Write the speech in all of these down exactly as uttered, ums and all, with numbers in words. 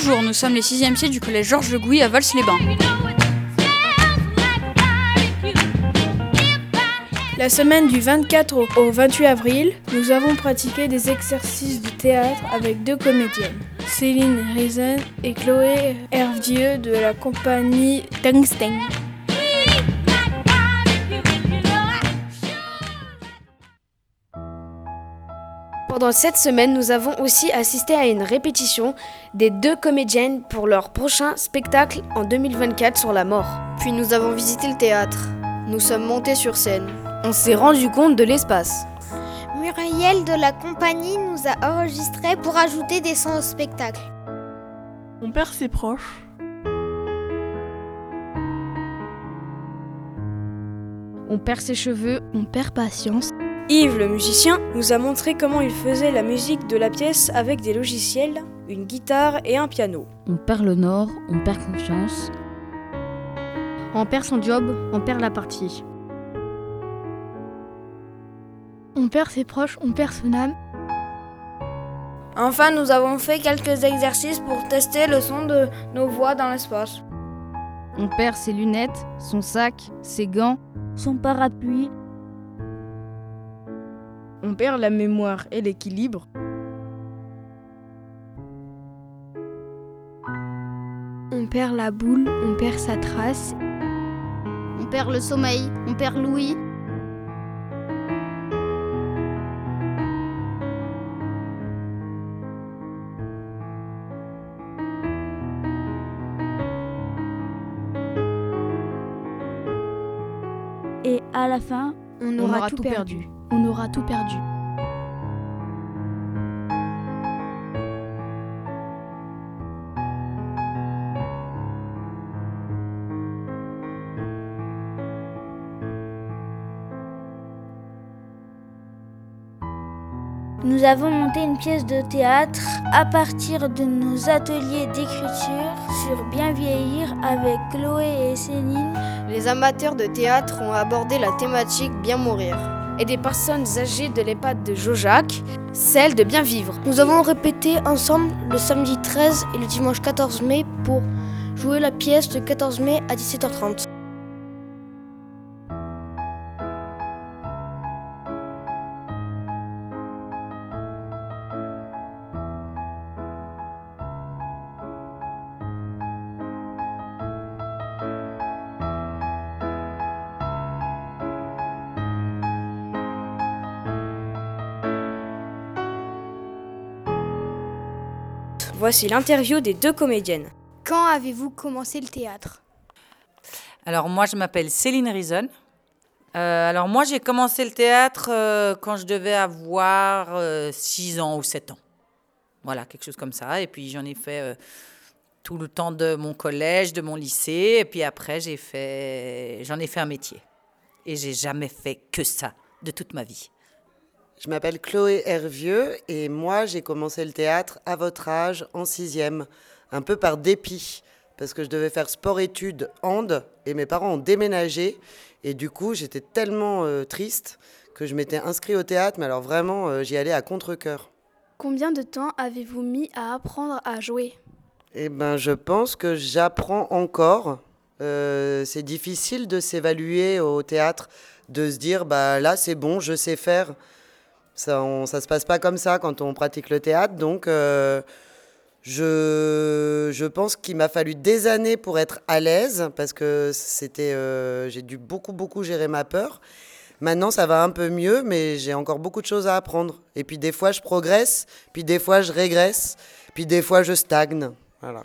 Bonjour, nous sommes les sixième C du collège Georges Le Gouy à Vals-les-Bains. La semaine du vingt-quatre au vingt-huit avril, nous avons pratiqué des exercices de théâtre avec deux comédiennes, Céline Risen et Chloé Hervieux de la compagnie Tungsten. Pendant cette semaine, nous avons aussi assisté à une répétition des deux comédiennes pour leur prochain spectacle en deux mille vingt-quatre sur la mort. Puis nous avons visité le théâtre. Nous sommes montés sur scène. On s'est rendu compte de l'espace. Muriel de la compagnie nous a enregistrés pour ajouter des sons au spectacle. On perd ses proches. On perd ses cheveux, on perd patience. Yves, le musicien, nous a montré comment il faisait la musique de la pièce avec des logiciels, une guitare et un piano. On perd le nord, on perd confiance. On perd son job, on perd la partie. On perd ses proches, on perd son âme. Enfin, nous avons fait quelques exercices pour tester le son de nos voix dans l'espace. On perd ses lunettes, son sac, ses gants, son parapluie. On perd la mémoire et l'équilibre. On perd la boule, on perd sa trace. On perd le sommeil, on perd l'ouïe. Et à la fin, on aura, on aura tout, tout perdu. perdu. On aura tout perdu. Nous avons monté une pièce de théâtre à partir de nos ateliers d'écriture sur Bien vieillir avec Chloé et Céline. Les amateurs de théâtre ont abordé la thématique Bien mourir. Et des personnes âgées de l'EHPAD de Jojac, celle de Bien vivre. Nous avons répété ensemble le samedi treize et le dimanche quatorze mai pour jouer la pièce le quatorze mai à dix-sept heures trente. Voici l'interview des deux comédiennes. Quand avez-vous commencé le théâtre ? Alors moi, je m'appelle Céline Risen. Euh, alors moi, j'ai commencé le théâtre euh, quand je devais avoir euh, six ans ou sept ans. Voilà, quelque chose comme ça. Et puis j'en ai fait euh, tout le temps de mon collège, de mon lycée. Et puis après, j'ai fait, j'en ai fait un métier. Et j'ai jamais fait que ça de toute ma vie. Je m'appelle Chloé Hervieux et moi, j'ai commencé le théâtre à votre âge, en sixième, un peu par dépit, parce que je devais faire sport-études hand et mes parents ont déménagé. Et du coup, j'étais tellement euh, triste que je m'étais inscrite au théâtre, mais alors vraiment, euh, j'y allais à contre-cœur. Combien de temps avez-vous mis à apprendre à jouer ? Eh ben, je pense que j'apprends encore. Euh, c'est difficile de s'évaluer au théâtre, de se dire, bah là, c'est bon, je sais faire. Ça ne se passe pas comme ça quand on pratique le théâtre. Donc, euh, je, je pense qu'il m'a fallu des années pour être à l'aise parce que c'était, euh, j'ai dû beaucoup, beaucoup gérer ma peur. Maintenant, ça va un peu mieux, mais j'ai encore beaucoup de choses à apprendre. Et puis, des fois, je progresse, puis des fois, je régresse, puis des fois, je stagne. Voilà.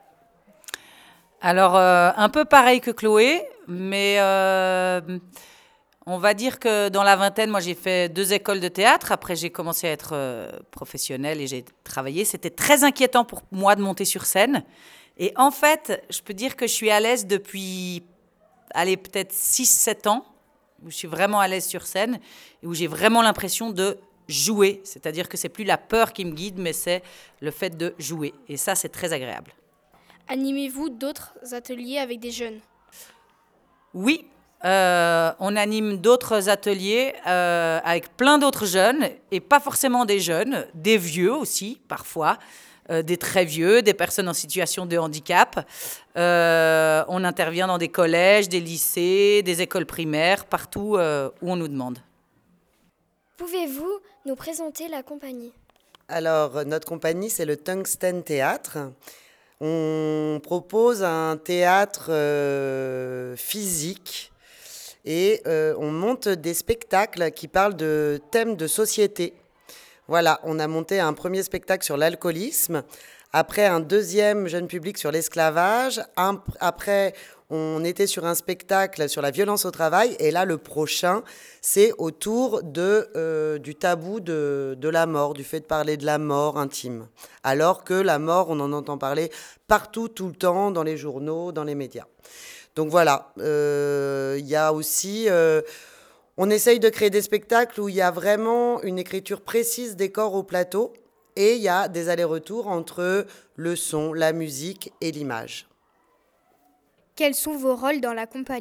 Alors, euh, un peu pareil que Chloé, mais... Euh On va dire que dans la vingtaine, moi, j'ai fait deux écoles de théâtre. Après, j'ai commencé à être euh, professionnelle et j'ai travaillé. C'était très inquiétant pour moi de monter sur scène. Et en fait, je peux dire que je suis à l'aise depuis, allez, peut-être six sept ans, où je suis vraiment à l'aise sur scène et où j'ai vraiment l'impression de jouer. C'est-à-dire que c'est plus la peur qui me guide, mais c'est le fait de jouer. Et ça, c'est très agréable. Animez-vous d'autres ateliers avec des jeunes ? Oui. Euh, on anime d'autres ateliers euh, avec plein d'autres jeunes, et pas forcément des jeunes, des vieux aussi, parfois. euh, des très vieux, des personnes en situation de handicap. Euh, on intervient dans des collèges, des lycées, des écoles primaires, partout euh, où on nous demande. Pouvez-vous nous présenter la compagnie ? Alors, notre compagnie, c'est le Tungsten Théâtre. On propose un théâtre euh, physique et euh, on monte des spectacles qui parlent de thèmes de société. Voilà, on a monté un premier spectacle sur l'alcoolisme, après un deuxième jeune public sur l'esclavage, un, après on était sur un spectacle sur la violence au travail, et là le prochain, c'est autour de, euh, du tabou de, de la mort, du fait de parler de la mort intime. Alors que la mort, on en entend parler partout, tout le temps, dans les journaux, dans les médias. Donc voilà, euh, il y a aussi... Euh, on essaye de créer des spectacles où il y a vraiment une écriture précise des corps au plateau, et il y a des allers-retours entre le son, la musique et l'image. Quels sont vos rôles dans la compagnie ?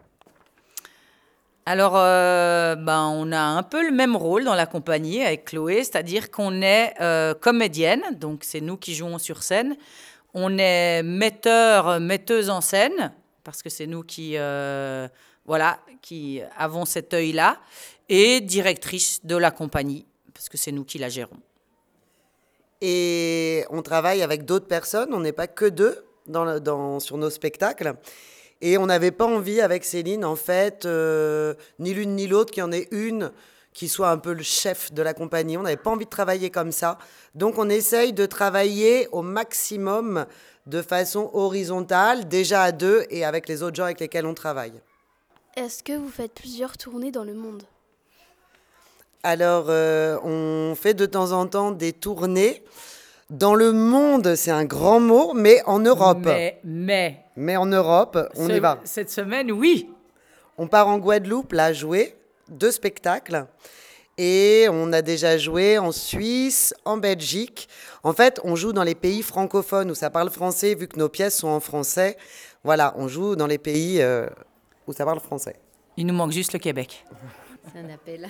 Alors, euh, ben, on a un peu le même rôle dans la compagnie avec Chloé, c'est-à-dire qu'on est euh, comédienne, donc c'est nous qui jouons sur scène. On est metteur, metteuse en scène, parce que c'est nous qui, euh, voilà, qui avons cet œil-là, et directrice de la compagnie, parce que c'est nous qui la gérons. Et on travaille avec d'autres personnes, on n'est pas que deux. Dans, dans, sur nos spectacles. Et on n'avait pas envie avec Céline, en fait, euh, ni l'une ni l'autre, qu'il y en ait une qui soit un peu le chef de la compagnie. On n'avait pas envie de travailler comme ça. Donc on essaye de travailler au maximum de façon horizontale, déjà à deux et avec les autres gens avec lesquels on travaille. Est-ce que vous faites plusieurs tournées dans le monde ? Alors, euh, on fait de temps en temps des tournées. Dans le monde, c'est un grand mot, mais en Europe. Mais, mais, mais en Europe, on ce, y va. Cette semaine, oui. On part en Guadeloupe, là, jouer deux spectacles. Et on a déjà joué en Suisse, en Belgique. En fait, on joue dans les pays francophones où ça parle français, vu que nos pièces sont en français. Voilà, on joue dans les pays euh, où ça parle français. Il nous manque juste le Québec. C'est un appel.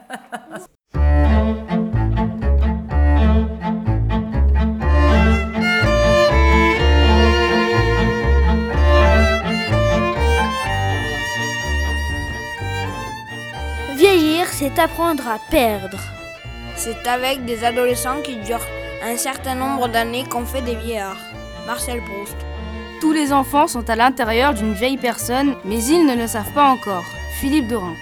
Vieillir, c'est apprendre à perdre. C'est avec des adolescents qui durent un certain nombre d'années qu'on fait des vieillards. Marcel Proust. Tous les enfants sont à l'intérieur d'une vieille personne, mais ils ne le savent pas encore. Philippe Dorin.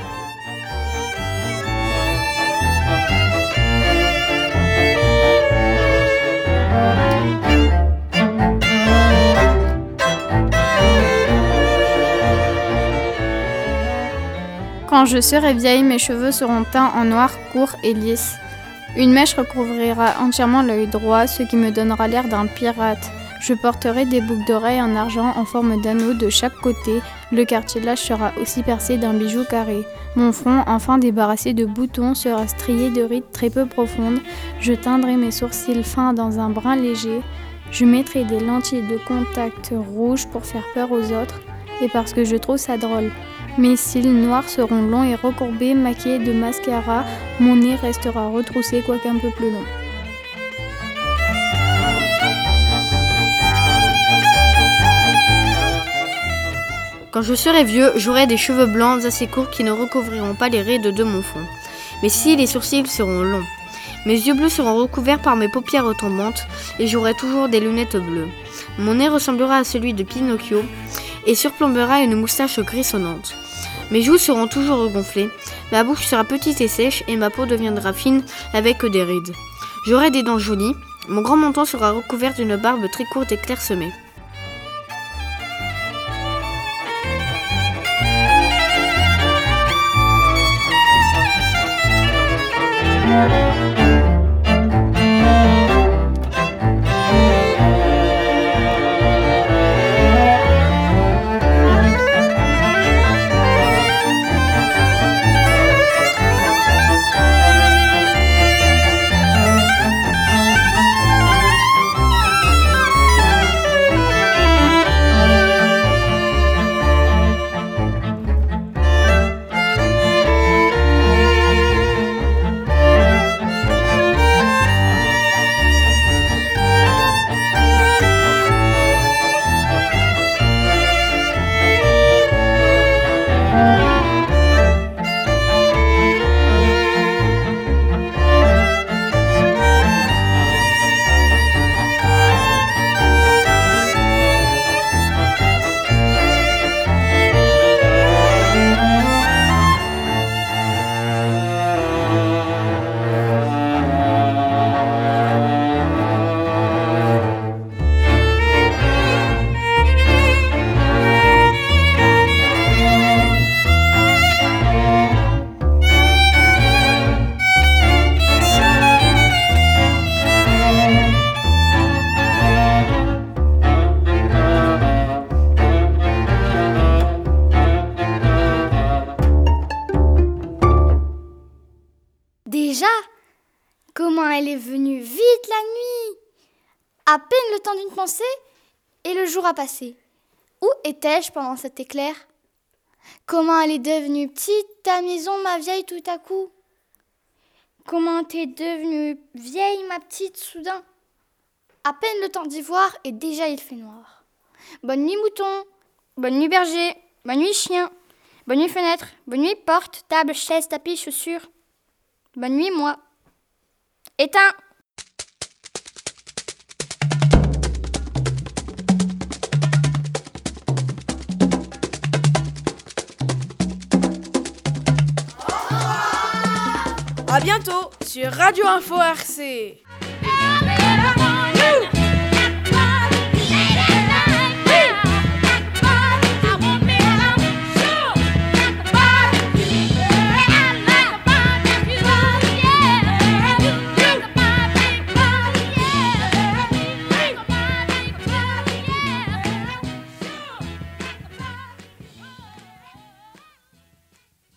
Quand je serai vieille, mes cheveux seront teints en noir, court et lisse. Une mèche recouvrira entièrement l'œil droit, ce qui me donnera l'air d'un pirate. Je porterai des boucles d'oreilles en argent en forme d'anneau de chaque côté. Le cartilage sera aussi percé d'un bijou carré. Mon front, enfin débarrassé de boutons, sera strié de rides très peu profondes. Je teindrai mes sourcils fins dans un brun léger. Je mettrai des lentilles de contact rouges pour faire peur aux autres et parce que je trouve ça drôle. Mes cils noirs seront longs et recourbés, maquillés de mascara. Mon nez restera retroussé, quoique un peu plus long. Quand je serai vieux, j'aurai des cheveux blancs assez courts qui ne recouvriront pas les rides de mon front. Mes cils et sourcils seront longs. Mes yeux bleus seront recouverts par mes paupières retombantes et j'aurai toujours des lunettes bleues. Mon nez ressemblera à celui de Pinocchio et surplombera une moustache grisonnante. Mes joues seront toujours regonflées, ma bouche sera petite et sèche et ma peau deviendra fine avec des rides. J'aurai des dents jolies, mon grand menton sera recouvert d'une barbe très courte et clairsemée. Déjà? Comment elle est venue vite la nuit? À peine le temps d'une pensée, et le jour a passé. Où étais-je pendant cet éclair? Comment elle est devenue petite, ta maison, ma vieille, tout à coup? Comment t'es devenue vieille, ma petite, soudain? À peine le temps d'y voir, et déjà il fait noir. Bonne nuit, mouton. Bonne nuit, berger. Bonne nuit, chien. Bonne nuit, fenêtre. Bonne nuit, porte, table, chaise, tapis, chaussures. Bonne nuit, moi. Éteins. À bientôt sur Radio Info R C.